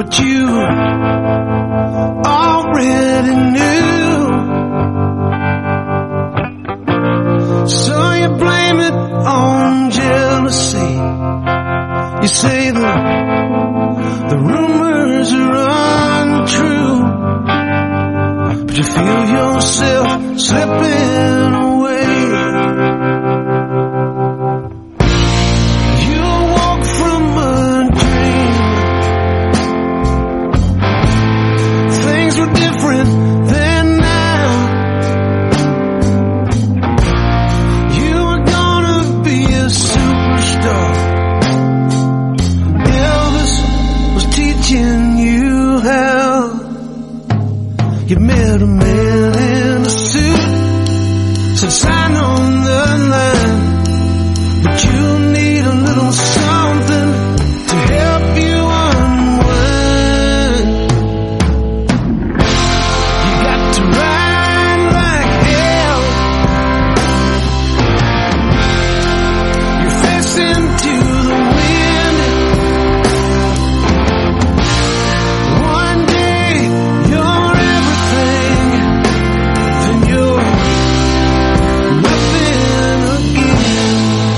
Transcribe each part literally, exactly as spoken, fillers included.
but you already knew. So you blame it on jealousy. You say the the rumors are untrue, but you feel yourself slipping away. You woke from a dream. Things were different then now. You were gonna be a superstar. Elvis was teaching you how. You met a man in a suit, said sign on the line, but you need a little something to help you unwind. You got to ride like hell. You're facing to the wind. One day you're everything, then you're nothing again.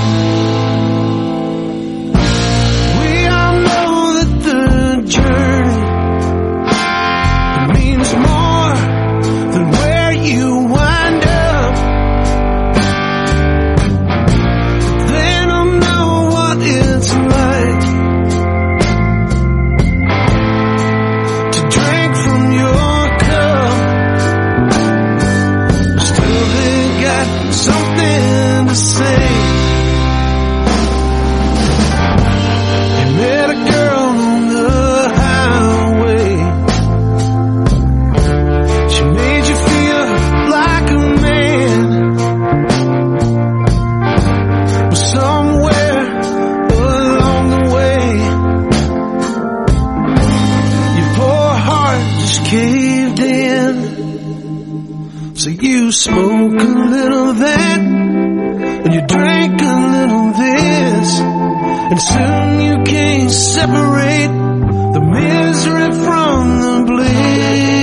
We all know that the journey, it means more than where you wind up. They don't know what it's like to drink from your cup. Still they got something to say. You met a girl on the highway. She made you feel like a man. But somewhere along the way, your poor heart just caved in. So you smoke a little of that, and you drink a little of this, and soon you can't separate the misery from the bliss.